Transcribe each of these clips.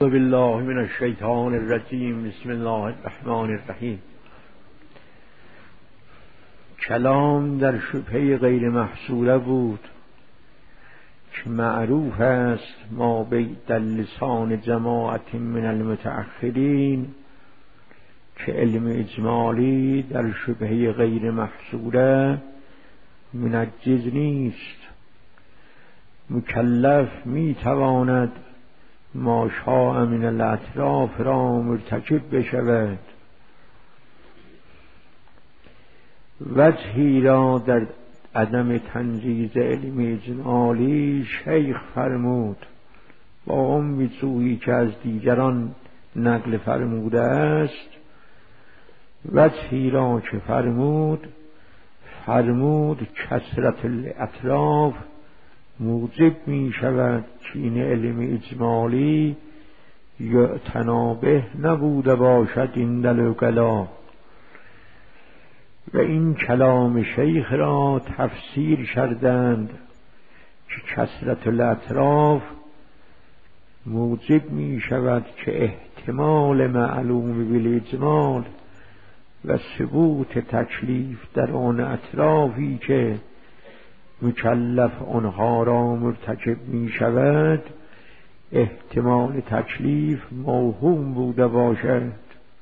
بالله من الشیطان الرجیم. بسم الله الرحمن الرحیم. کلام در شبهه غیر محصوره بود که معروف است ما بید لسان جماعت من المتأخرین که علم اجمالی در شبهه غیر محصوره منجز نیست. مکلف می تواند ما شاء من الاطراف را مرتکب بشود. وجهی را در عدم تنجیز علم اجمالی شیخ فرمود با اون وجوهی که از دیگران نقل فرموده است. وجهی را که فرمود کثرت الاطراف موجب می شود که این علم اجمالی یعتنا به نبوده باشد این دلوقلا. و این کلام شیخ را تفسیر کردند که کثرت الاطراف موجب می شود که احتمال معلوم بالاجمال و ثبوت تکلیف در آن اطرافی که مکلف آنها را مرتکب می شود احتمال تکلیف موهوم بوده باشد.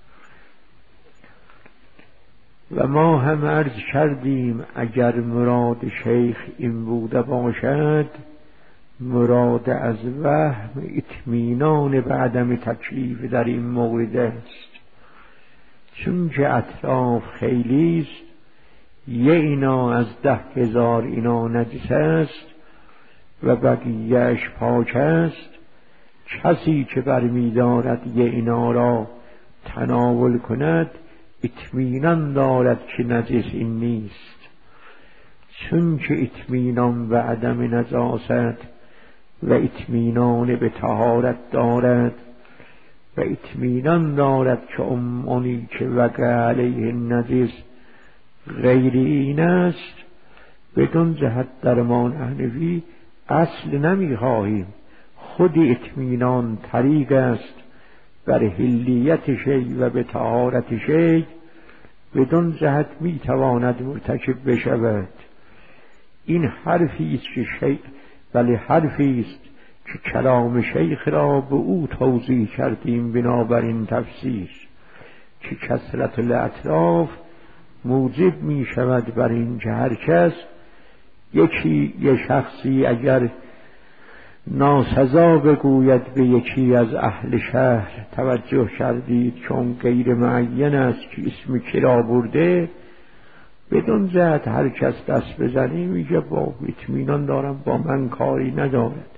و ما هم عرض کردیم اگر مراد شیخ این بوده باشد مراد از وهم اطمینان به عدم تکلیف در این مورد است، چون که اطراف خیلی است. یه اینا از 10,000 اینا نجس است و بقیه‌اش پاک است. کسی که برمی‌دارد یه اینا را تناول کند اطمینان دارد که نجس این نیست، چون که اطمینان به عدم نجاست و اطمینان به طهارت دارد و اطمینان دارد که اونی که وقع علیه نجس غیر این است. بدون جهت در ما نحنفی اصل نمی خواهیم، خود اطمینان طریق است بر حلیت شی و به طهارت شی. بدون جهت می تواند مرتکب بشود. این حرفی است که شیخ حرفی است که کلام شیخ را به او توضیح کردیم بنابراین تفسیر که کثرت الاطراف موجب می شود بر این که هر کس یه شخصی اگر ناسزا بگوید به یکی از اهل شهر، توجه کردید چون غیر معین است که اسم کی را برده، بدون جهت هر کس دست بزنی میگه با اطمینان دارم با من کاری ندارد.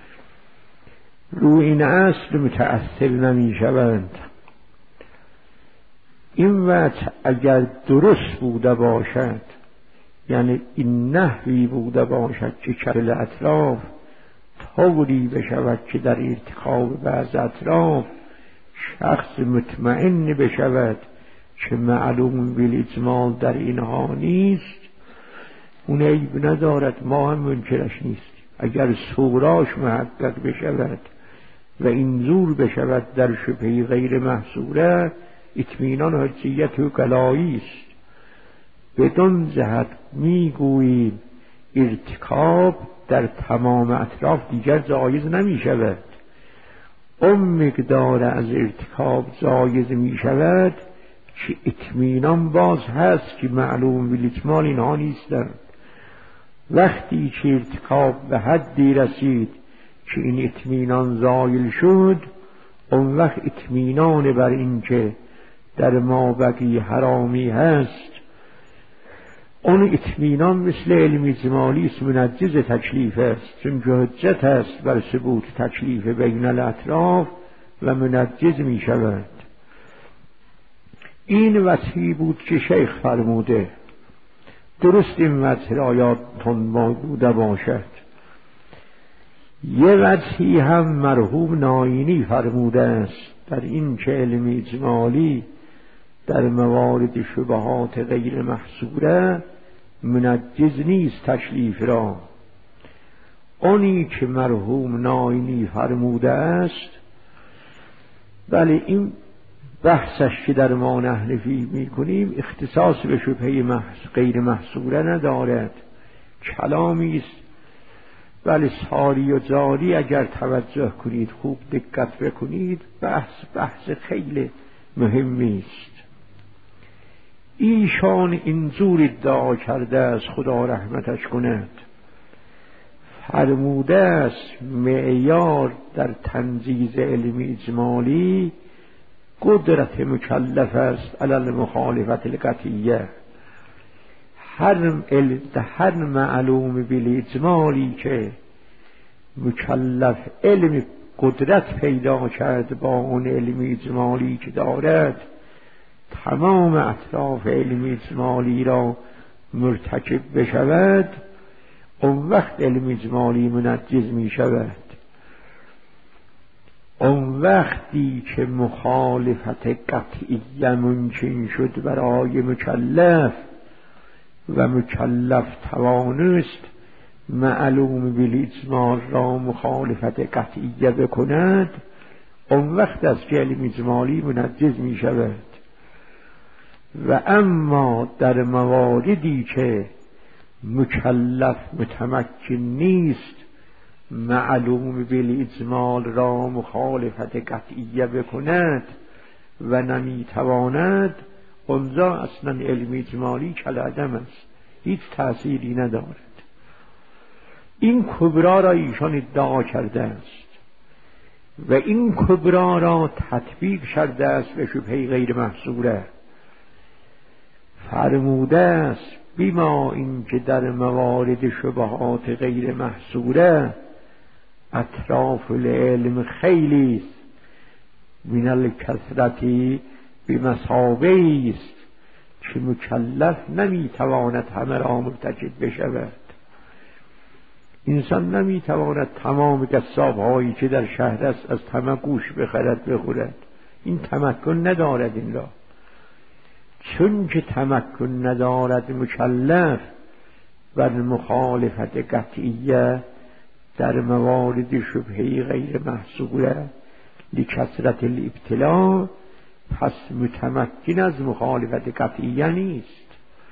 رو این اصل متأثر نمی شوند. این وجه اگر درست بوده باشد، یعنی این نحوی بوده باشد که کل اطراف طوری بشود که در ارتکاب بعض اطراف شخص مطمئن بشود که معلوم بالاجمال در اینها نیست، اون عیب ندارد، ما هم منکرش نیست. اگر سوراش محقق بشود و این زور بشود در شبهه غیر محصوره اطمینان حجیت و قلایی است. بدون جهت میگوییم ارتکاب در تمام اطراف دیگر جایز نمی شود. اون مقدار از ارتکاب جایز می شود که اطمینان باز هست که معلوم بالاجمال اینها نیستند. وقتی که ارتکاب به حدی رسید که این اطمینان زایل شد، اون وقت اطمینان بر این که در ما بقی حرامی هست، اون اطمینان مثل علم اجمالی است، منجز تکلیف است، چون که حجت است بر ثبوت تکلیف بین الاطراف و منجز می شود. این وجهی بود که شیخ فرموده. درست این وجه را یادتون بوده باشد. یه وجهی هم مرحوم ناینی فرموده است در این که علم اجمالی در موارد شبهات غیر محصوره منجز نیست تکلیف را. آنی که مرحوم ناینی فرموده است ولی این بحثش که در ما نحنفی میکنیم اختصاص به شبهه غیر محصوره ندارد، کلامی است. ولی ساری و جاری اگر توجه کنید، خوب دقت بکنید، بحث خیلی مهمی است. ایشان اینجور ادعا کرده است، خدا رحمتش کند، فرموده است معیار در تنجیز علم اجمالی قدرت مکلف است علی المخالفت القطعیه. هر معلوم بالاجمالی که مکلف علم قدرت پیدا کرد با اون علم اجمالی که دارد، تمام اطراف علم اجمالی را مرتکب بشود، اون وقت علم اجمالی منجز می شود. اون وقتی که مخالفت قطعیه ممکن شد برای مکلف و مکلف توانست معلوم بالاجمال را مخالفت قطعیه بکند، اون وقت از که علم اجمالی منجز می شود. و اما در مواردی که مکلف متمکن نیست معلوم بالاجمال را مخالفت قطعیه بکند و نمیتواند، اونجا اصلا علم اجمالی کالعدم است، هیچ تأثیری ندارد. این کبرا را ایشان ادعا کرده است و این کبرا را تطبیق کرده است به شبهه غیر محصوره. فرموده است بما این که در موارد شبهات غیر محصوره اطراف العلم خیلی است، من الکثرتی بمثابه است که مکلف نمیتواند همه را مرتکب بشود. انسان نمیتواند تمام قصاب هایی که در شهر است از طمع گوش بخرد بخورد، این تمکن ندارد این را. چون که تمکن ندارد مکلف بر مخالفت قطعیه در موارد شبهه غیر محصوره لکثرت الابتلاء، پس متمکن از مخالفت قطعیه نیست.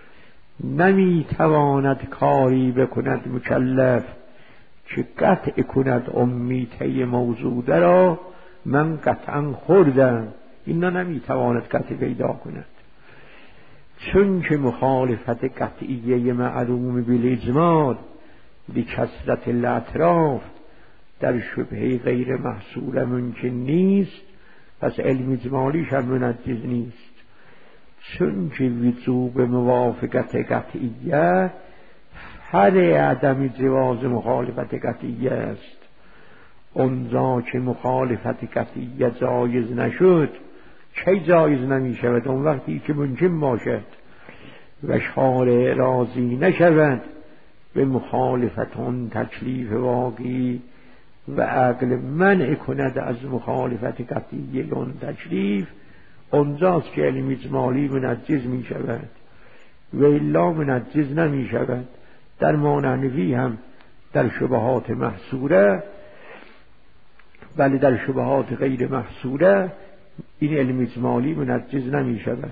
نمیتواند کاری بکند مکلف که قطع کند امیته موجوده را من قطعا خوردم، اینا نمیتواند قطع پیدا کند. چون که مخالفت قطعیه معلوم بالاجمال لکثرت الاطراف در شبهه غیر محصوره ممکن نیست، پس علم اجمالیش هم منجز نیست. چون که وجوب موافقت قطعیه هر عدم جواز مخالفت قطعیه است. اونجا که مخالفت قطعیه جایز نشد، چه جایز نمی شود؟ اون وقتی که ممکن باشد و شارع راضی نشود به مخالفت اون تکلیف واقعی و عقل منع کند از مخالفت قطعیه اون تکلیف، اونجاست که علم اجمالی منجز می شود و الا منجز نمی شود. در مانعنوی هم در شبهات محصوره، ولی در شبهات غیر محصوره این علم اجمالی منجز نمی شود.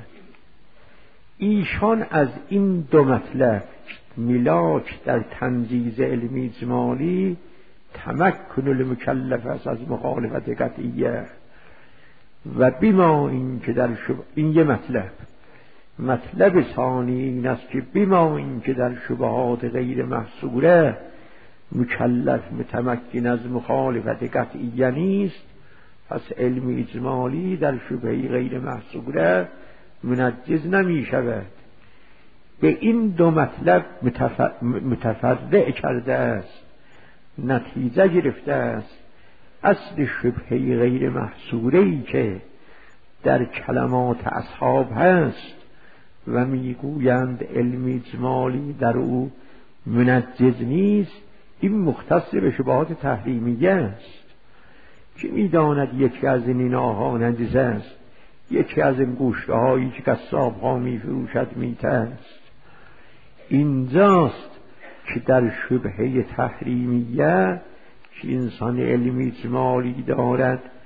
ایشان از این دو مطلب ملاک در تنجیز علم اجمالی تمکن المکلف است از مخالفت قطعیه و بما این که در این یه مطلب ثانی این است که بما این که در شبهات غیر محصوره مکلف متمکن از مخالفت قطعیه نیست، پس علم اجمالی در شبهه غیر محصوره منجز نمی شود. به این دو مطلب متفرع کرده است، نتیجه گرفته است. اصل شبهه غیر محصوره‌ای که در کلمات اصحاب هست و میگویند علم اجمالی در او منجز نیست، این مختص به شبهات تحریمیه است. که میداند یکی از این ایناها نجس است، یکی از این گوشت هایی که قصاب ها میفروشد میته است. اینجاست که در شبهه تحریمیه که انسان علم اجمالی دارد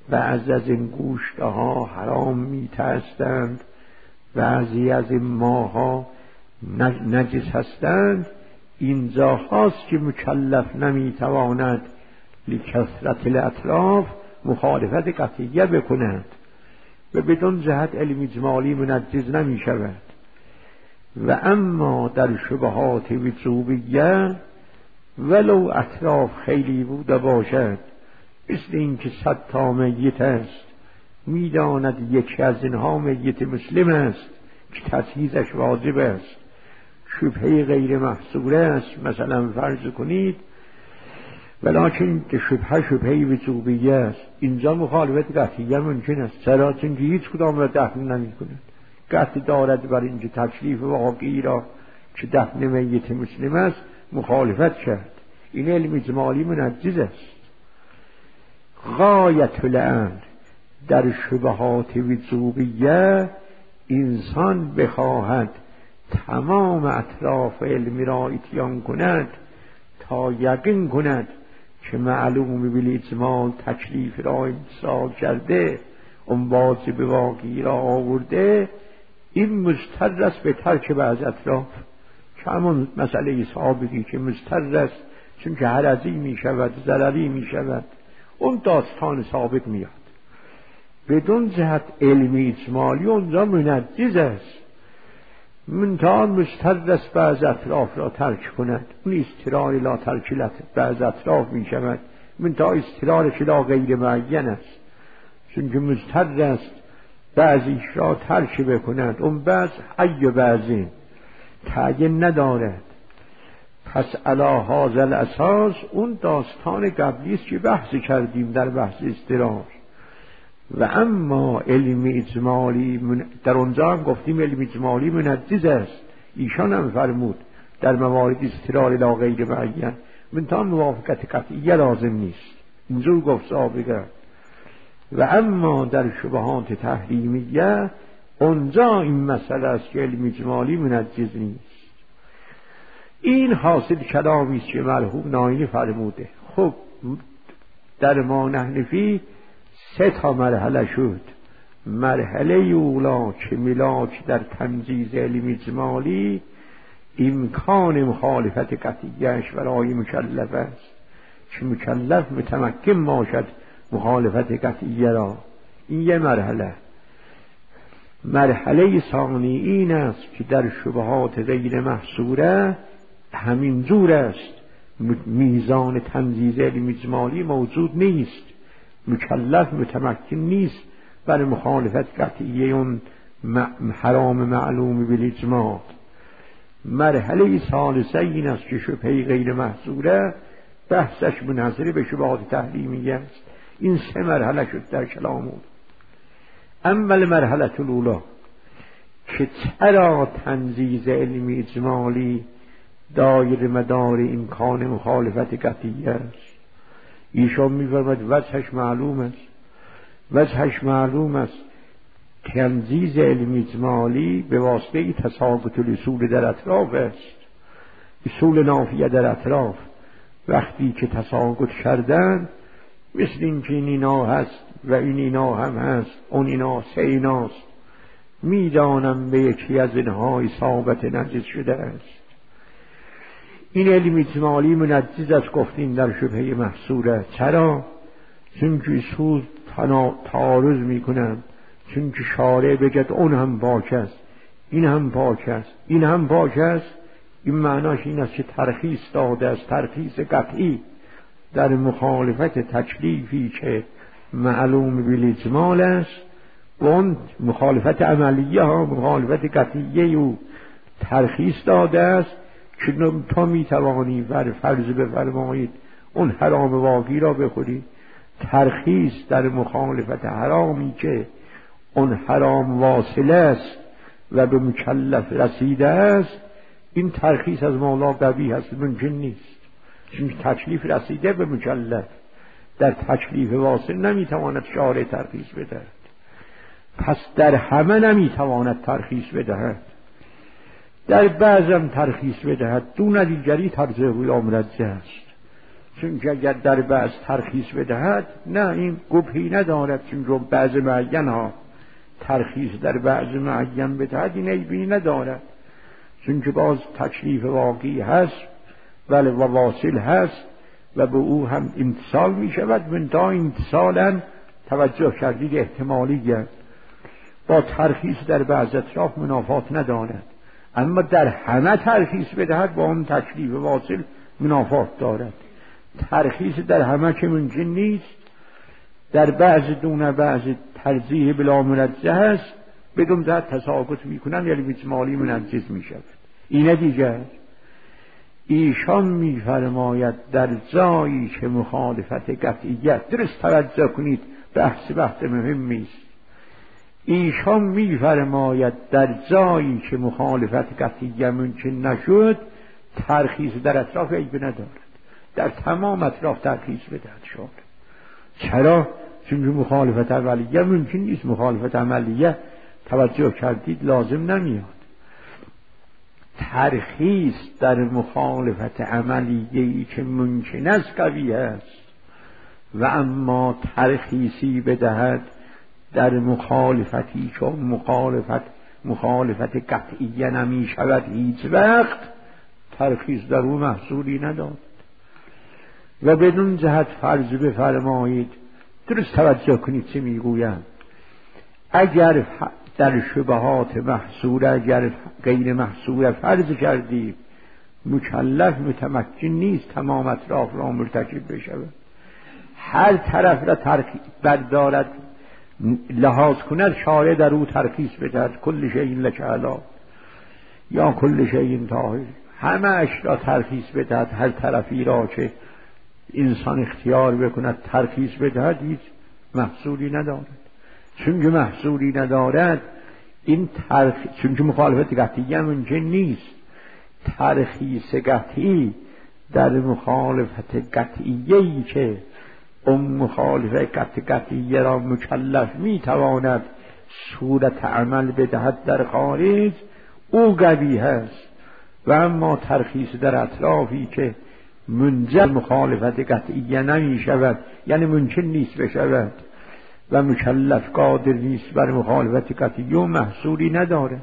بعض از این گوشت ها حرام میته هستند، بعضی از این ماها نجس هستند، این جاهاست که مکلف نمیتواند لکثرت الاطراف مخالفت قطعیه بکند و بدون جهت علم اجمالی منجز نمی شود. و اما در شبهات وجوبیه ولو اطراف خیلی بوده باشد، مثل این که 100 تا میت است، میداند یکی از اینها میت مسلم است که تطهیرش واجب است، شبهه غیر محصوره است، مثلا فرض کنید، ولیکن شبهه وجوبیه است، اینجا مخالفت قطعیه ممکن است. چرا؟ چون هیچ کدام را دفن نمی کند، قطع دارد بر اینجا تکلیف واقعی را که دفن میت مسلم است مخالفت کرد. این علم اجمالی منجز است. غایت الامر در شبهات وجوبیه انسان بخواهد تمام اطراف علمی را اتیان کند تا یقین کند که معلوم بالاجمال تکلیف را امتثال کرده، اون واجب واقعی را آورده، این مضطر است به ترک بعض اطراف، که همون مسئله سابقی که مضطر است چون که حرجی می شود، ضرری می شود، اون داستان ثابت میاد. بدون جهت علمی اجمالی اونجا منجز است، منتها مضطر است بعض اطراف را ترک کند، اون استرار لا ترک بعض اطراف می شود، منتها استرارش لا غیر معین است، چون که مضطر است بعضیش را ترک بکند، اون بعض حی بعضی تعیین ندارد. پس علی هذا الاساس اون داستان قبلی است که بحث کردیم در بحث استرار. و اما علم اجمالی در اونجا هم گفتیم علم اجمالی منجز است، ایشان هم فرمود در موارد استرار لا غیر معین، منتها موافقت قطعیه لازم نیست، اینجور گفت سابقه. و اما در شبهات تحریمیه اونجا این مسئله است که علم اجمالی منجز نیست. این حاصل کلامی است که مرحوم ناینی فرموده. خب در ما حنفی 3 مرحله شد. مرحله اولا که ملاک در تمجیز علم اجمالی امکان مخالفت قطعیش برای مکلف است، که مکلف متمکن باشد مخالفت قطعیه را. این یه مرحله. مرحله ثانی این است که در شبهات غیر محصوره همین جور است، میزان تمجیز علم اجمالی موجود نیست، مکلف متمکن نیست برای مخالفت قطعیه اون حرام معلوم بالاجماع. مرحله ثالثه این است که شبهه غیر محصوره بحثش منحصر به شبهات تحریمیه است. این 3 مرحله شد در کلامون. اول مرحله الاولی که چرا تمجیز علم اجمالی دایر مدار امکان مخالفت قطعیه است. ایشان می‌فرماید وجهش معلوم است. وجهش معلوم است. تمجیز علم اجمالی به واسطه تساقط الاصول در اطراف است. اصول نافیه در اطراف وقتی که تساقط کردن، مثل این که این اینا هست و این اینا هم هست، اون اینا 3 ایناست، میدانم به یکی از اینها اصابت نجس شده است. این علم اجمالی منجز است گفتیم در شبهه محصوره. چرا؟ چون که اصول تعارض میکنن، چون که شارع بگد اون هم پاک است، این هم پاک است، این هم پاک است. این معناش این است که ترخیص داده است، ترخیص قطعی در مخالفت تکلیفی که معلوم بالاجمال است، و اون مخالفت عملیه ها مخالفت قطعیه او ترخیص داده است که تا میتوانی بر فرض بفرمایید اون حرام واقعی را بخوری. ترخیص در مخالفت حرامی که اون حرام واصله است و به مکلف رسیده است، این ترخیص از مولا قبیح است، ممکن نیست، چون تکلیف رسیده به مکلف. در تکلیف واصل نمیتواند شارع ترخیص بدهد، پس در همه نمیتواند ترخیص بدهد، در بعضم ترخیص بدهد. دون دیگری ترجیح یا مرجح است. چون که اگر در بعض ترخیص بدهد، نه این قبحی ندارد، چون رو بعض معین ها ترخیص در بعض معین بدهد این عیبی ندارد، چون که باز تکلیف واقعی هست ولی و واصل هست و به او هم امتصال می شود. من تا امتصالا توجه کردید احتمالیه، با ترخیص در بعض اطراف منافات ندارد، اما در همه ترخیص بدهد با اون تکلیف واصل منافات دارد. ترخیص در همه که ممکن نیست، در بعض دونه بعض ترجیح بلا منجه هست، بدون ذات تساقط میکنن یعنی بیتمالی منجز میشود. اینه دیگر ایشان میفرماید در جایی که مخالفت قطعیت، درست توجه کنید بحث مهمی است، ایشان میفرماید در جایی که مخالفت قطعیت ممکن نشد ترخیص در اطراف عیب ندارد، در تمام اطراف ترخیص بدهد شد. چرا؟ چون مخالفت عملیه ممکن نیست، مخالفت عملیه توجه کردید لازم نمیاد. ترخیص در مخالفت عملیه‌ای که ممکن است قوی است و اما ترخیصی بدهد در مخالفتی چون مخالفت قطعیه نمی شود هیچ وقت، ترخیص در او محصولی ندارد. و بدون جهت فرض بفرمایید، درست توجه کنید چه میگویم، اگر در شبهات محصور، اگر غیر محصور فرض کردیم مکلف متمکن نیست تمام اطراف را مرتکب بشود، هر طرف را بردارد لحاظ کند، شارع در او ترخیص بدهد کل شیء لک علی یا کل شیء طاهر، همه اش را ترخیص بدهد، هر طرفی را که انسان اختیار بکند ترخیص بدهد هیچ محصولی ندارد. چون که محصولی ندارد این چون که مخالفت قطعی ممکن نیست، ترخیص قطعی در مخالفت قطعیه‌ای که اون مخالفت قطعیه را مکلف میتواند صورت عمل بدهد در خارج، او قوی هست. و اما ترخیص در اطرافی که منجر مخالفت قطعیه نمی شود، یعنی ممکن نیست بشود و مکلف قادر نیست بر مخالفت قطعیه و محصولی نداره.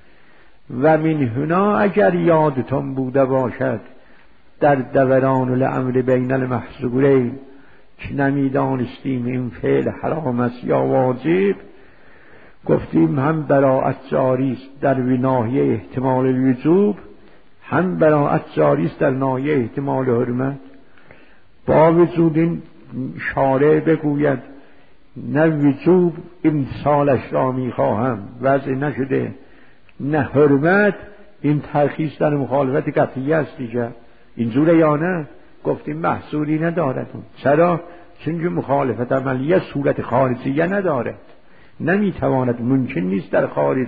و من هنا اگر یادتون بوده باشد در دوران الامر بین المحظورین که نمیدانستیم این فعل حرام است یا واجب، گفتیم هم براءت جاری است در ناحیه احتمال الوجوب، هم براءت جاری است در ناحیه احتمال حرمت. با وجود این شارع بگوید نه وجوب امسالش را میخواهم وضع نشده، نه حرمت، این ترخیص در مخالفت قطعی است دیگر، اینجوره یا نه؟ گفتیم محصولی ندارد. چرا؟ چون که مخالفت عملیه صورت خارجیه ندارد، نمیتواند، ممکن نیست در خارج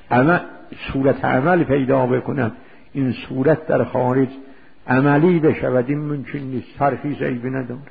صورت عمل پیدا بکند، این صورت در خارج عملی بشود، این ممکن نیست، ترخیص عیبی ندارد.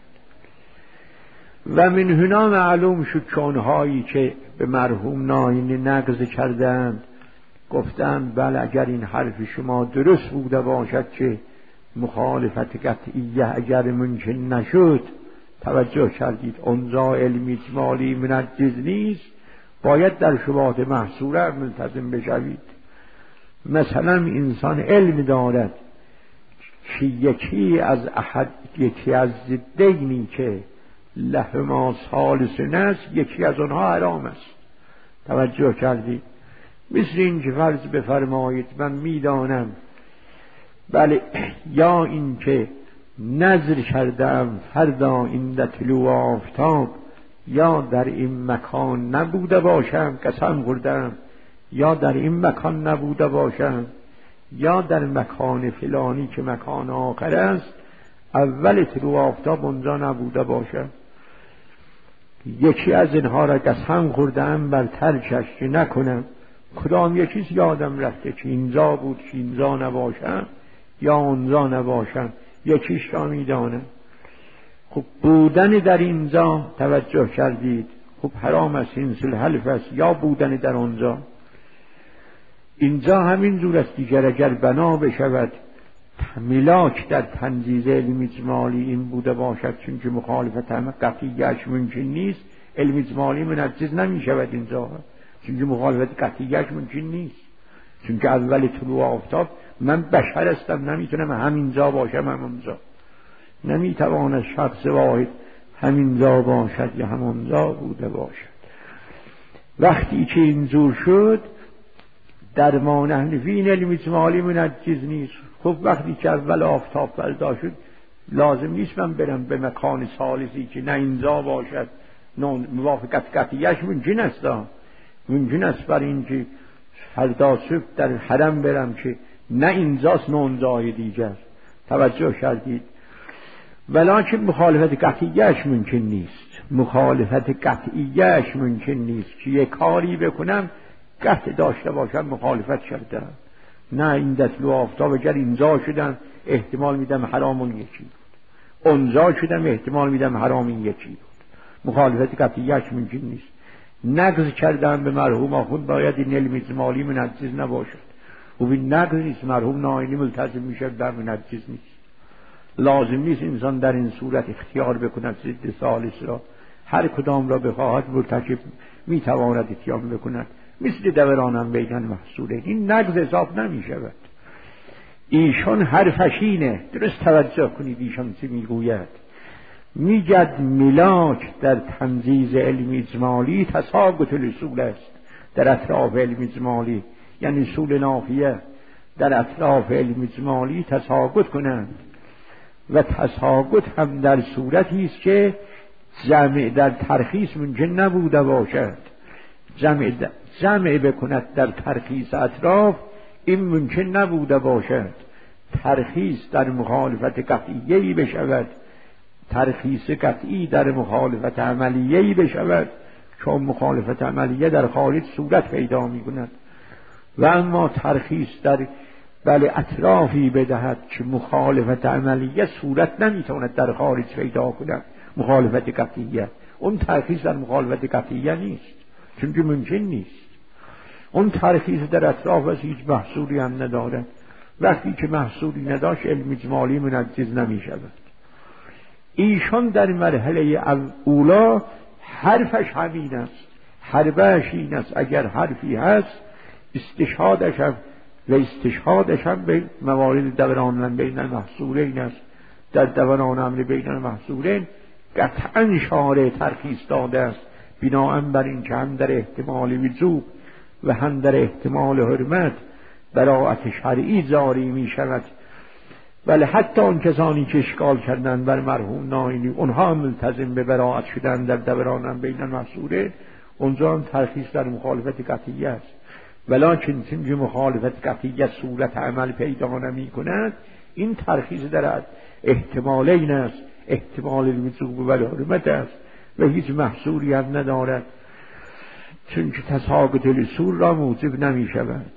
و من هنا معلوم شد که آنهایی که به مرحوم ناینی نقض کردند گفتند بله اگر این حرف شما درست بوده باشد که مخالفت قطعیه اگر ممکن نشد، توجه کردید اونجا علمی اجمالی منجز نیست، باید در شبهات محصوره ملتزم بشوید. مثلا انسان علم دارد که یکی از ضدینی که لهما ثالث است، یکی از آنها حرام است. توجه کردید؟ مثل این که فرض بفرمایید من میدانم بله یا این که نذر کردم فردا این طلوع آفتاب یا در این مکان نبوده باشم، قسم خوردم، یا در این مکان نبوده باشم یا در مکان فلانی که مکان آخر است اول طلوع آفتاب اونجا نبوده باشم، یکی از اینها را قسم خوردم بر ترکش که نکنم، کدام یکیش یادم رفته که اینجا بود که اینجا نباشم یا اونجا نباشم، یکیش را میدانم. خب بودن در اینجا، توجه کردید، خب حرام است، این حلف است، یا بودن در اونجا. اینجا همین جور است دیگر، اگر بنا بشود ملاک در تنزیز علم اجمالی این بوده باشد چون که مخالفت همه قطعیش ممکن نیست، علم اجمالی منجز نمی شود اینجا، چون که مخالفت قطعیش ممکن نیست. چون که اول طلوع آفتاب من بشر هستم، نمیتونم همینجا باشم همونجا، نمیتواند شخص واحد همینجا باشد یا همونجا بوده باشد. وقتی که اینجور شد در ما نحنفی علم اجمالی منجز نیست. خب وقتی که اول آفتاب پیدا شد لازم نیست من برم به مکان ثالثی که نه اینجا باشد نه موافقت قطعیش ممکن است، ممکن است بر این که فردا صبح در حرم برم که نه اینجاست نه اونجای دیگر. توجه کردید؟ ولکن مخالفت قطعیش ممکن نیست، مخالفت قطعیش ممکن نیست که یک کاری بکنم قطع داشته باشم مخالفت کردم. نه این دطلوع آفتاب اگر اینجا شدم احتمال میدم حرام اون یکی بود، اونجا شدم احتمال میدم حرام این یکی بود. مخالفت قطعیش ممکن نیست. نقض کردن به مرحوم آخوند باید این علم اجمالی منجز نباشد و این نقض نیست، مرحوم ناینی ملتزم میشد در منجز نیست. لازم نیست انسان در این صورت اختیار بکند ضد ثالث را، هر کدام را بخواهد مرتکب میتواند اتیان بکند، مثل دورانم بیگن محصوله. این نقض حساب نمی شود. ایشان حرفشینه، درست توجه کنید ایشان چه میگوید. میگد ملاک در تنزیز علم اجمالی تساقط الاصول است در اطراف علم اجمالی، یعنی اصول نافیه در اطراف علم اجمالی تساقط کنند و تساقط هم در صورتی است که جمع در ترخیص ممکن نبوده باشد. جمع بکند در ترخیص اطراف این ممکن نبوده باشد. ترخیص در مخالفت قطعیه‌ای بشود، ترخیص قطعی در مخالفت عملیه‌ای بشود، چون مخالفت عملیه در خارج صورت پیدا می‌کند. و اما ترخیص در اطرافی بدهد که مخالفت عملیه صورت نمیتواند در خارج پیدا کند، مخالفت قطعیه، اون ترخیص در مخالفت قطعیه نیست، چون که ممکن نیست. اون ترخیص در اطراف از هیچ محصولی هم ندارد. وقتی که محصولی نداشت علم اجمالی منجز نمی شود. ایشان در مرحله اولا حرفش همین است، حرفش این است اگر حرفی هست استشهادش هم به موارد دوران بین المحصورین است. در دوران امر بین المحصورین قطعا شارع ترخیص داده است، بناء بر این که هم در احتمال وجوب و هم در احتمال حرمت براءت شرعی جاری می شود. ولی حتی اون کسانی که اشکال کردن بر مرحوم ناینی اونها ملتزم به براءت شدن در دوران بین المحصورین، اونجا هم ترخیص در مخالفت قطعیه است. ولکن چون مخالفت قطعیه صورت عمل پیدا نمی کند، این ترخیص در احتمالین است، احتمال الوجوب و الحرمت است و هیچ محصولی هم ندارد، چون که تساقط الاصول را موجب نمی شود.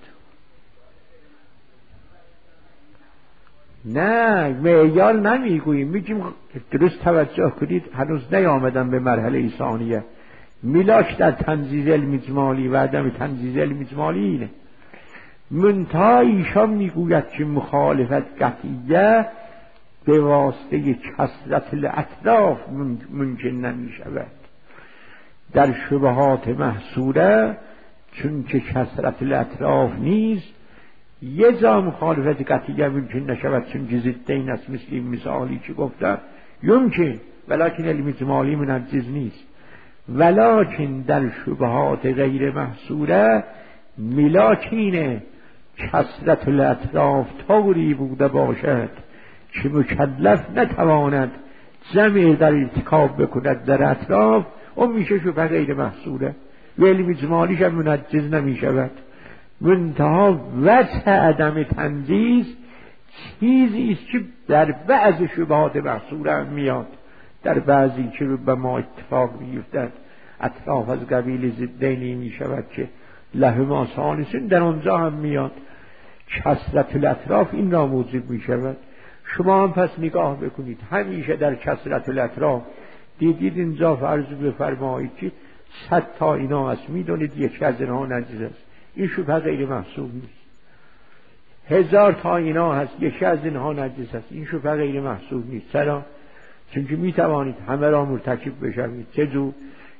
نه معیار نمیگوییم، میگیم درست توجه کنید، هنوز نیامدم به مرحله ثانیه. ملاک در تنزیز علم اجمالی و عدم تنزیز علم اجمالی اینه. منتها ایشان میگوید که مخالفت قطعیه به واسطه کثرت الاطراف ممکن نمی شود. در شبهات محصوره چون که کثرت الاطراف نیست، یه جا مخالفت قطعیه ممکن نشود چون که ضدین است، مثل این مثالی که گفتم یمکن، ولکن علم اجمالی منجز نیست. ولکن در شبهات غیر محصوره ملاکینه کثرت الاطراف طوری بوده باشد که مکلف نتواند جمع در ارتکاب بکند در اطراف، اون میشه شبه غیر محصوره و علم اجمالیش هم منجز نمی شود. منتها وجه عدم تنجیز چیزی است که در بعض شبهات محصوره هم میاد، در بعضی که به ما اتفاق میفتد اطراف از قبیل ضدینی می شود که لهما ثالثین، در آنجا هم میاد کثرت الاطراف این را موجب می شود. شما هم پس نگاه بکنید، همیشه در کثرت الاطراف دیدید اینجا فرض بفرمایید که 100 تا اینا هست، میدونید یکی از اینها نجس است، این شبه غیر محصول نیست. 1000 تا اینا هست، یکی از اینها نجس است، این شبهه غیر محسوب نیست. چرا؟ چون که می توانید همه را مرتکب بشوید. چه جو؟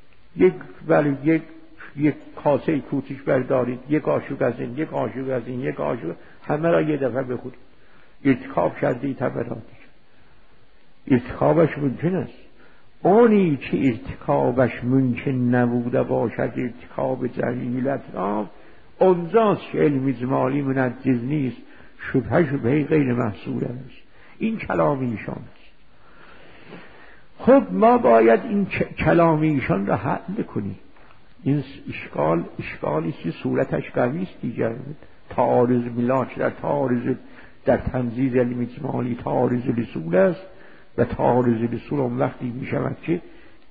یک کاسه کوچیک بردارید، یک قاشق از این، یک قاشق از این، یک قاشق، همه را یه دفعه بخورید، ارتکاب کردید همه را. ارتکابش ممکن است. اونی که ارتکابش ممکن نبوده باشد، ارتکاب جمیل اطراف، اونجاست که علم اجمالی منجز نیست، شبهه غیر محصول است. این کلام ایشان است. خب ما باید این کلام ایشان را حل کنیم. این اشکالی که صورتش قوی است دیگر. تعارض ملاک در تعارض در تنزیز علم اجمالی تعارض رسول است و تعارض رسول اون وقتی می شود که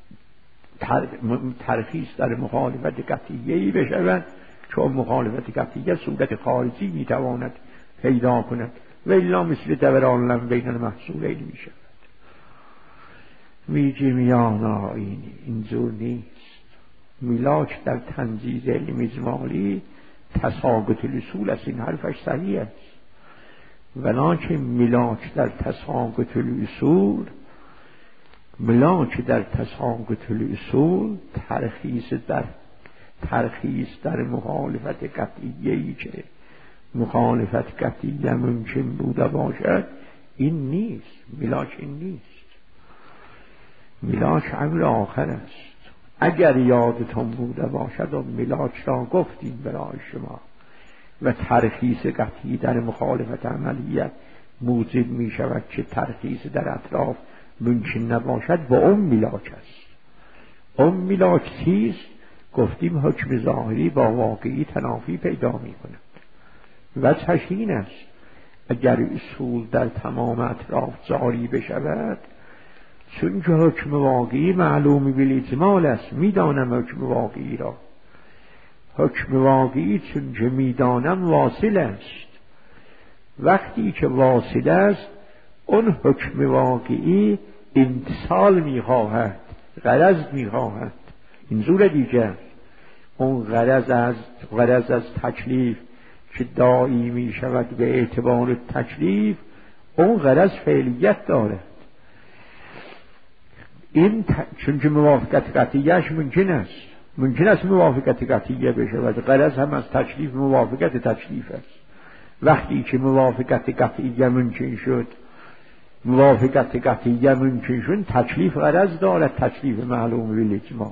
ترخیص در مخالفت قطعیه‌ای بشود، چون مخالفت قطعیه صورت خارجی می تواند پیدا کند و الا مثل دوران لم بین المحصولین می شود. میگه میان آینی اینجور نیست. ملاک در تنزیز علم اجمالی تساقط الاصول است. این حرفش صحیح است، ولکن ملاک در تساقط الاصول، ملاک در تساقط الاصول ترخیص در مخالفت قطعیه‌ای که مخالفت قطعیه ممکن بوده باشد، این نیست. ملاک این نیست. ملاک امر آخر است. اگر یادتون بوده باشد و ملاک را گفتیم برای شما و ترخیص قطعی در مخالفت عملیت موجب می شود که ترخیص در اطراف ممکن نباشد، با اون ملاک است. اون ملاک چیست؟ گفتیم حکم ظاهری با واقعی تنافی پیدا می کند و این است اگر اصول در تمام اطراف جاری بشود، چون که حکم واقعی معلوم بالاجمال است، میدانم حکم واقعی را، حکم واقعی چون که میدانم واصل است. وقتی که واصل است اون حکم واقعی امتصال میخواهد، غرض میخواهد. این زور دیگر اون غرض از تکلیف که دایی میشود به اعتبار تکلیف، اون غرض فعلیت دارد. این چون که موافقت قطعیهش ممکن است موافقت قطعیه بشود. غرض هم از تکلیف موافقت تکلیف است. وقتی که موافقت قطعیه ممکن شد، تکلیف غرض دارد، تکلیف معلوم بالاجمال.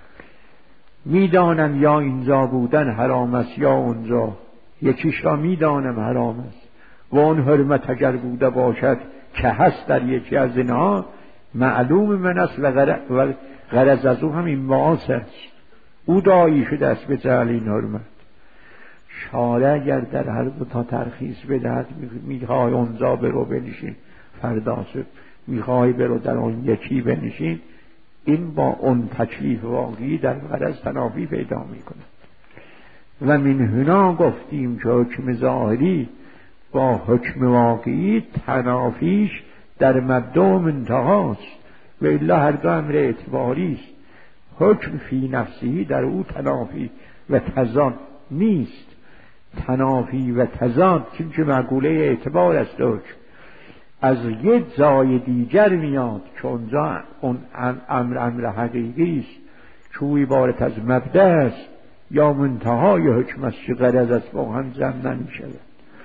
میدانم یا اینجا بودن حرام است یا اونجا، یکیش را میدانم حرام است و اون حرمت اگر بوده باشد که هست در یکی از اینها، معلوم من است و غرض از او هم این معاص است، او دایی شده است به جعل این حرمت. شارع اگر در هر دو تا ترخیص بدهد، میخوای اونجا برو بنشین، فردا شد میخوای برو در اون یکی بنشین، این با اون تکلیف واقعی در غرض تنافی پیدا میکند. و من هنا گفتیم که حکم ظاهری با حکم واقعی تنافیش در مبدا و منتهاست و الا هر دو امر اعتباری است. حکم فی نفسی در او تنافی و تضاد نیست. تنافی و تضاد چون که مقوله اعتبار است، حکم از یک جای دیگر میاد که اونجا اون امر حقیقی است که او عبارت از مبدا است یا منتهای حکم است که غرض است، با هم جمع نمیشود.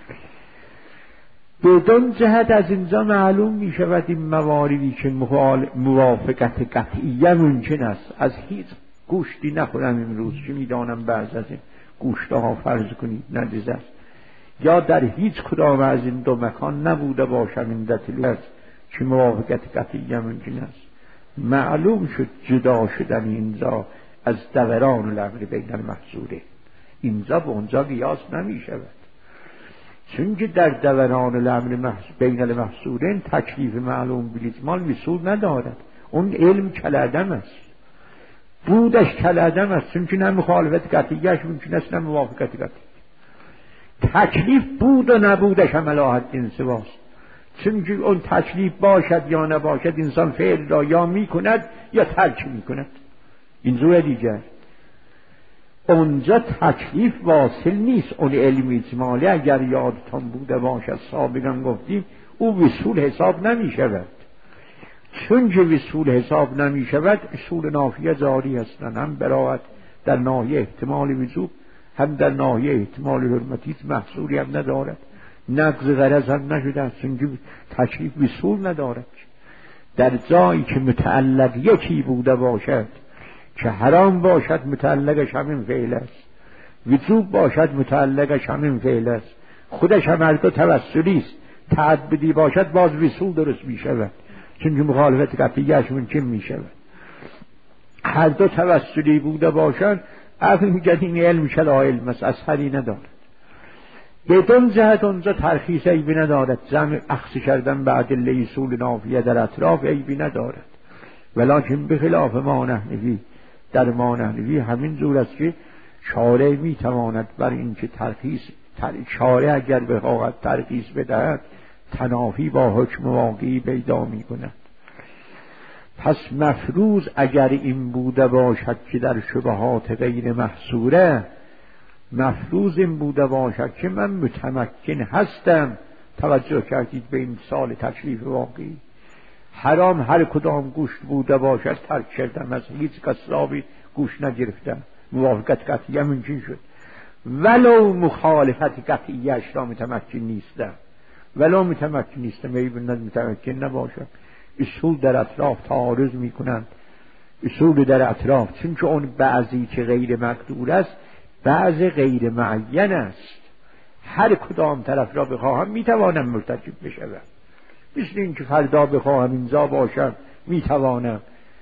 بدون جهت از اینجا معلوم می شود این مواردی که موافقت قطعیه ممکن است. از هیچ گوشتی نخورم امروز که میدانم بعض از این گوشتها فرض کنید نجس است، یا در هیچ کدام از این دو مکان نبوده باشم این دلیل است که موافقت قطعیه ممکن است. معلوم شد جدا شدن اینجا از دوران الامر بین المحصولین، اینجا به اونجا قیاس نمی شود، چون که در دوران الامر بین المحصولین تکلیف معلوم بالاجمال وصول ندارد. اون علم کلعدم است، بودش کلعدم است، چون که نه مخالفت قطعیش ممکن است نه موافقت قطعی. تکلیف بود و نبودش هم علی حد انضباط، چون که اون تکلیف باشد یا نباشد انسان فعل را یا می کند یا ترک می کند. این زور دیگر اونجا تکلیف واصل نیست. اون علم اجمالی اگر یادتان بوده باشد سابقا گفتیم او وصول حساب نمی شود. چون که وصول حساب نمی شود اصول نافیه جاری هستند، هم براحت در ناحیه احتمال وجوب هم در ناحیه احتمال حرمتی محصولی هم ندارد، نقض غرض هم نشده است، چون که تکلیف وصول ندارد. در جایی که متعلق یکی بوده باشد که حرام باشد متعلقش همین فعل است، وجوب باشد متعلقش همین فعل است، خودش هم هر دو توسلی است. تعبدی باشد باز وصول درست می شود، چون که مخالفت قطعیش ممکن می شود. هر دو توسلی بوده باشد اهل میگه این علم شلا علم است، اثری ندارد. بدون جهت اونجا ترخیص عیبی ندارد، جمع اخذ کردن به ادله اصول نافیه در اطراف عیبی ندارد. ولکن به خلاف ما نحنفی، در ما نحنفی همین جور است که شارع میتواند بر این که شارع اگر بخواهد ترخیص بدهد تنافی با حکم واقعی پیدا میکند. پس مفروض اگر این بوده باشد که در شبهات غیر محصوره، مفروض این بوده باشد که من متمکن هستم، توجه کردید به این مثال تکلیف واقعی، حرام هر کدام گوشت بوده باشد ترک کردم، از هیچ قصابی گوشت نگرفتم، موافقت قطعیه ممکن شد، ولو مخالفت قطعیه‌اش را متمکن نیستم، ولو متمکن نیستم ای بند متمکن نباشم. اصول در اطراف تعارض میکنند، اصول در اطراف، چون که اون بعضی که غیر مقدور است بعضی غیر معین است، هر کدام طرف را بخواهم میتوانم مرتکب بشوم. مثل این که فردا بخواهم اینجا باشم میتوانم،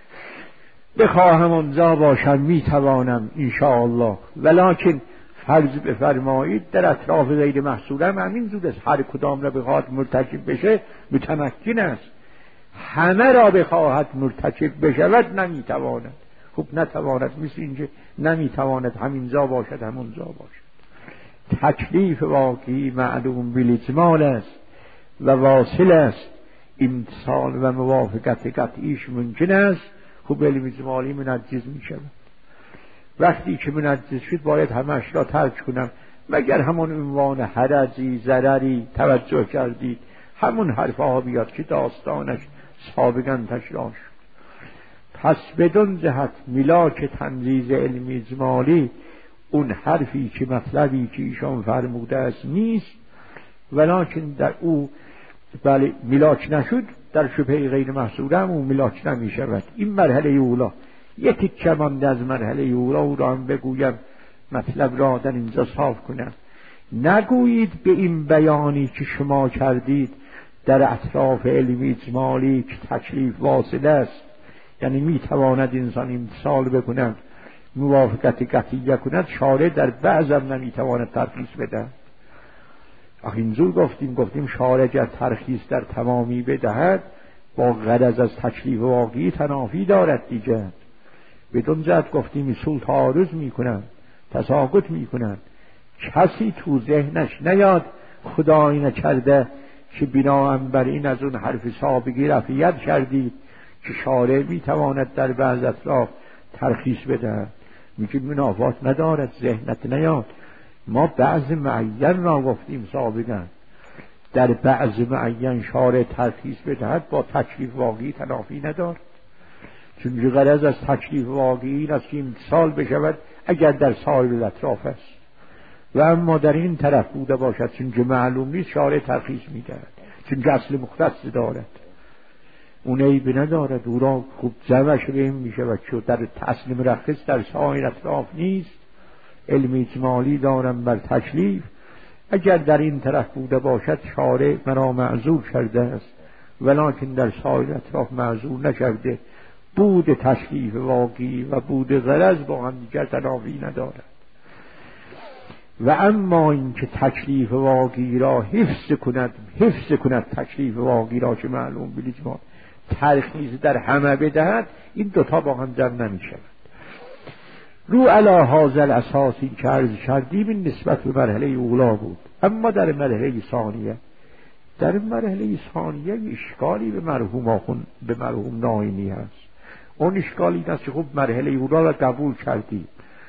بخواهم اونجا باشم میتوانم انشاءالله. ولکن فرض بفرمایید در اطراف غیر محصورم همین زود است، هر کدام را بخواهد مرتکب بشه متمکن است، همه را بخواهد مرتکب بشود نمیتواند. خب نتواند، مثل اینکه نمیتواند همینجا باشد همونجا باشد. تکلیف واقعی معلوم بالاجمال است و واصل است، امتثال و موافقت قطعیش ممکن است. خب علم اجمالی منجز می شود. وقتی که منجز شد باید همش را ترک کنم، مگر همون عنوان حرجی ضرری توجه کردید همون حرفها بیاد که داستانش سابقا تشریح شد. پس بدون جهت ملاک تنزیز علم اجمالی اون حرفی که مطلبی که ایشان فرموده است نیست، ولکن در او بله ملاک نشد در شبه غیر محصوره هم اون ملاک نمی شود. این مرحله اولا. یکی کمانده از مرحله اولا او را هم بگویم، مطلب را در اینجا صاف کنم. نگویید به این بیانی که شما کردید در اطراف علم اجمالی که تکلیف واصل است، یعنی می تواند انسان امتثال بکند موافقت قطعیه کند، شارع در بعضم نمی تواند ترخیص بده. اینجور گفتیم شارع اگر ترخیص در تمامی بدهد با غرض از تکلیف واقعی تنافی دارد دیگه. بدون جهت گفتیم اصول تعارض میکنن، تساقط میکنن. کسی تو ذهنش نیاد خدایی نکرده که بناهن بر این از اون حرف سابقی رفعیت کردید که شارع میتواند در بعض اطراف ترخیص بده. میگه منافات ندارد، ذهنت نیاد. ما بعض معین را گفتیم سابقا، در بعض معین شارع ترخیص بدهد با تکلیف واقعی تنافی ندارد، چون غرض از تکلیف واقعی این است که امتثال بشود اگر در سایر اطراف است. و اما در این طرف بوده باشد چون که معلوم نیست شارع ترخیص میدهد، چون که اصل مختص دارد، اون عیب ندارد، او را خوب جمعش بهم میشود چون در اصل مرخص در سایر اطراف نیست. علم اجمالی دارم بر تکلیف، اگر در این طرف بوده باشد شارع مرا معذور کرده است، ولکن در سایر اطراف معذور نکرده. بود تکلیف واقعی و بود غرض با هم دیگر تنافی ندارد. و اما این که تکلیف واقعی را حفظ کند تکلیف واقعی را که معلوم بالاجمال ترخیص در همه بدهد، این دوتا با هم جمع نمی شود. رو علی هذا الاساسی که عرض کردیم این نسبت به مرحله اولا بود. اما در مرحله ثانیه اشکالی به مرحوم ناینی هست. اون اشکالی است که خب مرحله اولا را قبول کردیم،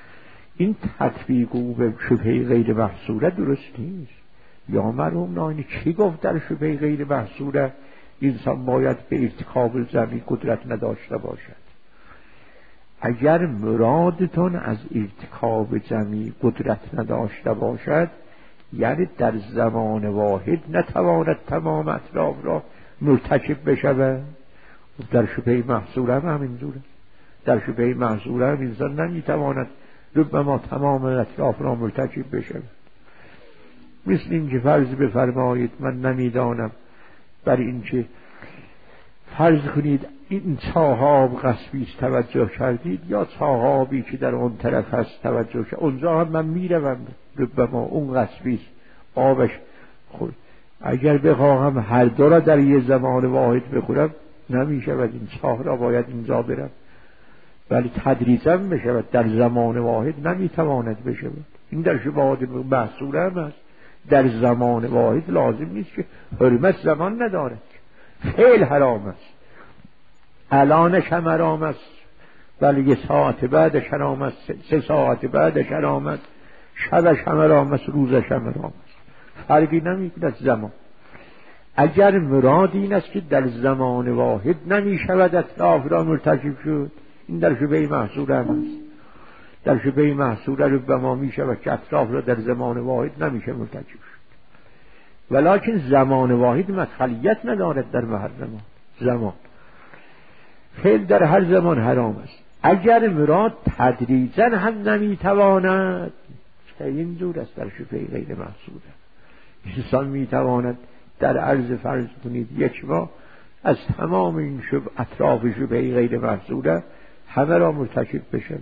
این تطبیق او به شبهه غیر محصوره درست نیست. یا مرحوم ناینی چی گفت در شبهه غیر محصوره؟ انسان باید به ارتکاب زمین قدرت نداشته باشد. اگر مرادتون از ارتکاب جمعی قدرت نداشته باشد، یعنی در زمان واحد نتواند تمام اطراف را مرتکب بشود. در شبهه محصوره هم همینجوره. در شبهه محصوره هم انسان نمیتواند ربما تمام اطراف را مرتکب بشود. مثل اینکه فرض بفرمایید من نمیدانم، برای اینکه فرض کنید این چاه آب غصبی است توجه کردید، یا چاه آبی که در اون طرف هست توجه کردید، اونجا هم من میروم ربما اون غصبی است آبش خود. اگر بخواهم هر دو را در یه زمان واحد بخورم نمیشود، این چاه را باید اینجا برم، ولی تدریجاً بشود، در زمان واحد نمیتواند بشود. این در شبهات محصوره هم است. در زمان واحد لازم نیست که حرمت زمان ندارد، فعل حرام است، الانش هم حرام است، ولی یه ساعت بعدش حرام است، 3 ساعت بعدش حرام است، شبش هم حرام است، روزش هم حرام است، فرقی نمیکند زمان. اگر مراد این است که در زمان واحد نمی شود اطراف را مرتکب شد، این در شبهه محصوره هم است. در شبهه محصوره ربما می شود که اطراف را در زمان واحد نمیشه مرتکب شد، ولیکن زمان واحد مدخلیت ندارد در هر زمان. فعل در هر زمان حرام است. اگر مراد تدریجاً هم نمیتواند، که این دور است در شبهه غیر محصوره. انسان میتواند در عرض فرض کنید 1 ماه از تمام این اطراف شبهه غیر محصوره همه را مرتکب بشه.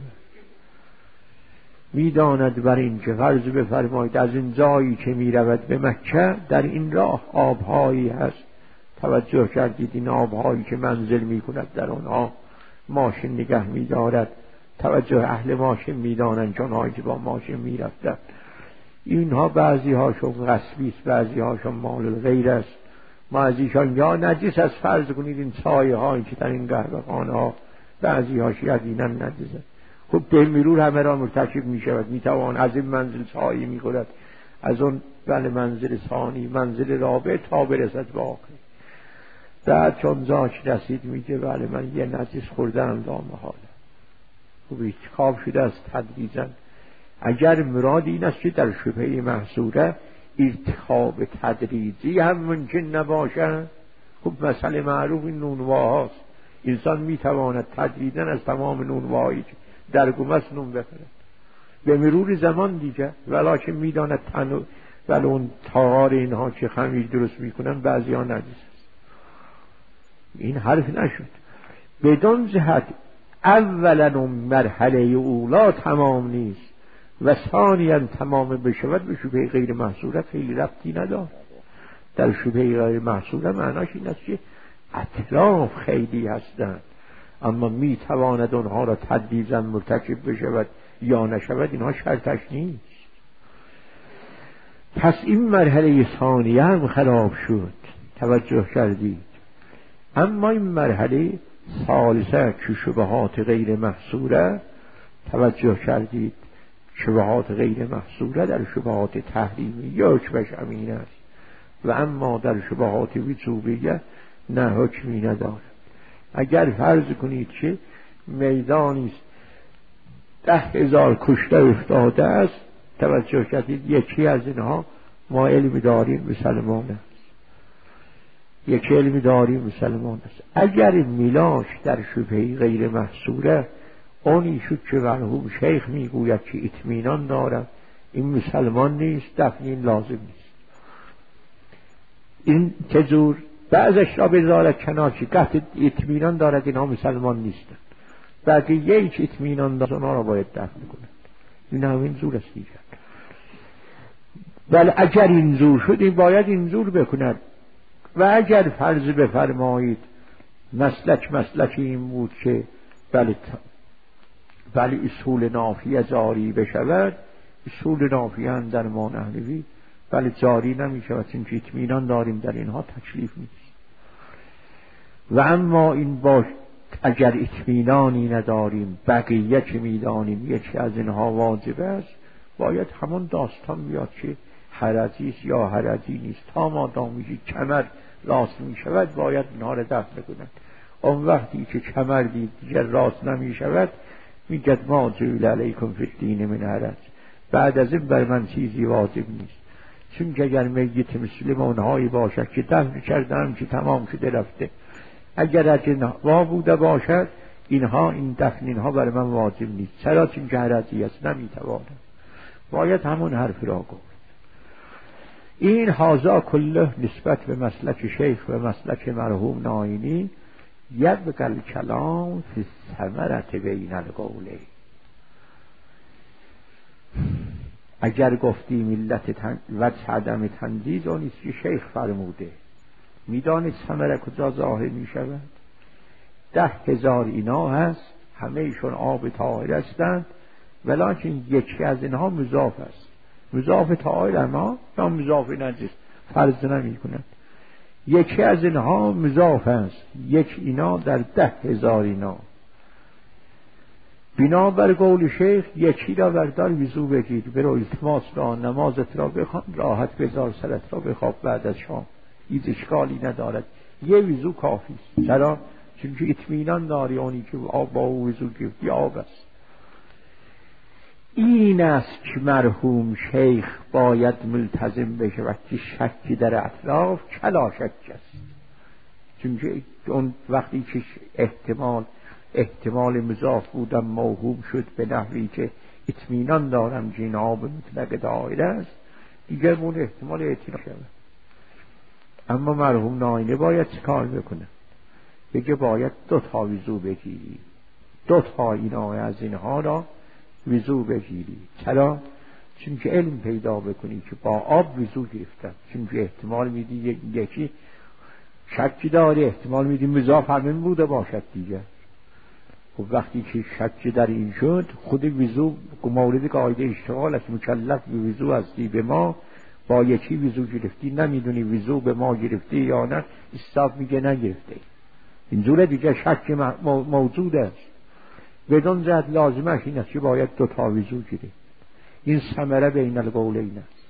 میداند بر این که فرض بفرمایید از این جایی که میرود به مکه در این راه آبهایی هست، توجه کردید این آبهایی که منزل میکند در آنها ماشین نگه میدارد، توجه اهل ماشین میدانند چون هایی که با ماشین میرفتن، اینها بعضی هاشون غصبی است، بعضی هاشون مال غیر است، بعضیشان یا نجس است. فرض کنید این سایه هایی که در این قهوه خانه ها بعضی هاش یقینا نجس است. خب دلمیرور همه را مرتکب می شود، می توان از این منزل سایه می خورد، از اون منزل ثانی، منزل رابع تا برسد به آخر. بعد چون زاش رسید میگه بله من یه نجس خوردم لامحاله. خب ارتکاب شده از تدریجاً. اگر مراد این است که در شبهه محصوره ارتکاب تدریجی هم ممکن نباشد، خب مسئله معروف این نونواهاست. انسان میتواند تدریجاً از تمام نونواهایی در گمست نون بخورد به مرور زمان دیگه، ولیکن میداند ولی اون تاغار اینها که خمیر درست میکنن بعضی ها نجس است. این حرف نشد. بدون جهت اولا اون مرحله اولا تمام نیست و ثانیا تمام بشود به شبهه غیر محصوره خیلی ربطی ندارد. در شبهه غیر محصوره معناش این است که اطراف خیلی هستند، اما می تواند اونها را تدریجاً مرتکب بشود یا نشود، اینها شرطش نیست. پس این مرحله ثانیه هم خراب شد، توجه کردید. اما این مرحله ثالثه که شبهات غیر محصوره، توجه کردید، شبهات غیر محصوره در شبهات تحریمی یک بش امین است و اما در شبهات وجوبیه نه حکمی ندارد. اگر فرض کنید که میدانی است 10,000 کشته افتاده است، توجه کردید یکی از اینها ما علم داریم مسلمان است، یکی علم داریم مسلمان است. اگر میلاش در شبهه غیر محصوره اونی شد که مرحوم شیخ میگوید که اطمینان دارم این مسلمان نیست، دفنین لازم نیست. این تجور بعضش را بذارد کنار که قطع اطمینان دارد اینها مسلمان نیستند، بعد یک اطمینان دارد اونها را باید دفن کند. این همین زور است دیگر. ولی اگر این زور شد این باید این زور بکند. و اگر فرض بفرمایید مسلک این بود که بله اصول نافیه جاری بشود، اصول نافیه هم در ما نحوی بله جاری نمی شود، چون که اطمینان داریم در اینها تکلیف نیست. و اما این با اگر اطمینانی نداریم بقیه چه میدانیم یکی از اینها واجب است، باید همون داستان میاد که حرجی است یا حرجی نیست. تا مادامی کمر راست می شود باید اینها را دفع کنند. اون وقتی که کمر دیگر راست نمی شود میگد ما جعل علیکم فی الدین من حرج، بعد از این بر من چیزی واجب نیست. چون که اگر میت مسلمانهایی باشد که دفن کردن که تمام شده رفته، اگر اجنبا بوده باشد اینها این دفن اینها بر من واجب نیست. چرا؟ چون که حرجی است نمیتوانم. باید همون حرف را گفت. این هازا کله نسبت به مسلک شیخ و مسلک مرحوم ناینی یبقى الکلام فی الثمرة بین القولین. اگر گفتیم علت وجه عدم تندیز اون است که شیخ فرموده. میدانید ثمره کجا ظاهر می شود؟ 10,000 اینا هست، همه ایشون آب طاهر هستند، ولیکن یکی از اینها مضاف است. مضاف طاهر اما یا مضاف نجس فرض نمی کند. یکی از اینها مضاف است، یک اینا در 10,000 اینا. بنابر قول شیخ یکی را بردار وضو بگیر، برو التماس را نمازت را بخوان، راحت بذار سرت را بخواب بعد از شام، هیچ اشکالی ندارد. یه وضو کافی است. چرا؟ چون که اطمینان داری اونی که آب با او وضو گرفتی آب است. این است که مرحوم شیخ باید ملتزم بشه وقتی شکی در اطراف کلا شک است. چون که اون وقتی که احتمال مضاف بودم موهوم شد به نحوی که اطمینان دارم که این آب مطلق دایره است، دیگر اون احتمال اعتراف شود. اما مرحوم ناینی باید چه کار بکنه؟ بگه باید 2 تا وضو بگیری، 2 تا اینا از اینها را وضو بگیری. چرا؟ چون که علم پیدا بکنی که با آب وضو گرفتن. چون که احتمال میدی یکی شکی داری، احتمال میدی مضاف همین بوده باشد دیگه. خب وقتی که شکی در این شد، خود وضو مورد قاعده اشتغال است. مکلف به وضو هستی به ما، با یکی وضو گرفتی نمیدونی وضو به ما گرفتی یا نه، استاد میگه نگرفته. اینجوره دیگه شک موجود است. بدون جهت لازمش این است که باید 2 تا وضو گیری. این ثمره بین القولین است.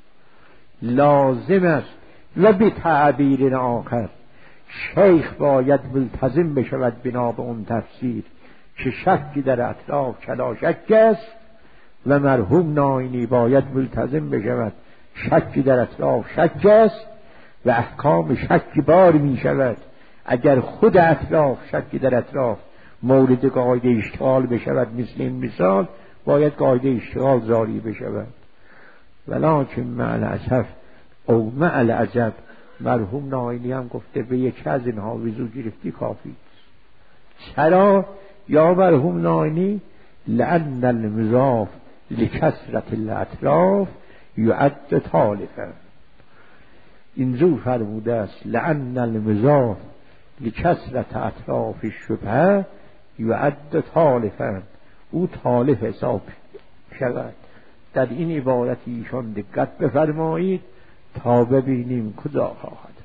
لازم است و به تعبیر آخر شیخ باید ملتزم بشود بنا به اون تفسیر که شکی در اطراف کلا شک است، و مرحوم ناینی باید ملتزم بشود شکی در اطراف شک است و احکام شکی بار می شود. اگر خود اطراف شکی در اطراف مورد قاعده اشتغال بشود، مثل این مثال باید قاعده اشتغال جاری بشود. ولکن مع الاسف او مع العجب مرحوم ناینی هم گفته به یک از اینها وضو گرفتی کافی است. چرا؟ یا مرحوم ناینی لأن المضاف لکثرت الاطراف یعد تالفا. اینجور فرموده است لأن المضاف لکثرت اطراف الشبهه یعد تالفا، او تالف حساب شود. در این عبارت ایشان دقت بفرمایید تا ببینیم کجا خواهد